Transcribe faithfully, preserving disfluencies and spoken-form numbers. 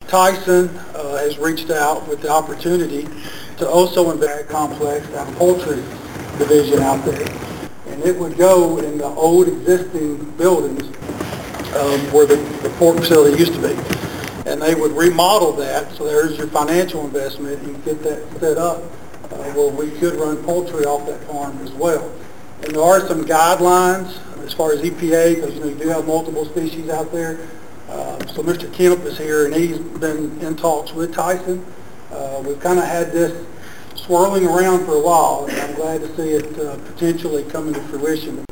Tyson uh, has reached out with the opportunity to also invest in a complex, have a poultry division out there. And it would go in the old existing buildings um, where the, the pork facility used to be. And they would remodel that, so there's your financial investment, and get that set up uh, where we could run poultry off that farm as well. And there are some guidelines as far as E P A, because you know you do have multiple species out there. Uh, so Mister Kemp is here, and he's been in talks with Tyson. Uh, we've kind of had this swirling around for a while, and I'm glad to see it uh, potentially coming to fruition.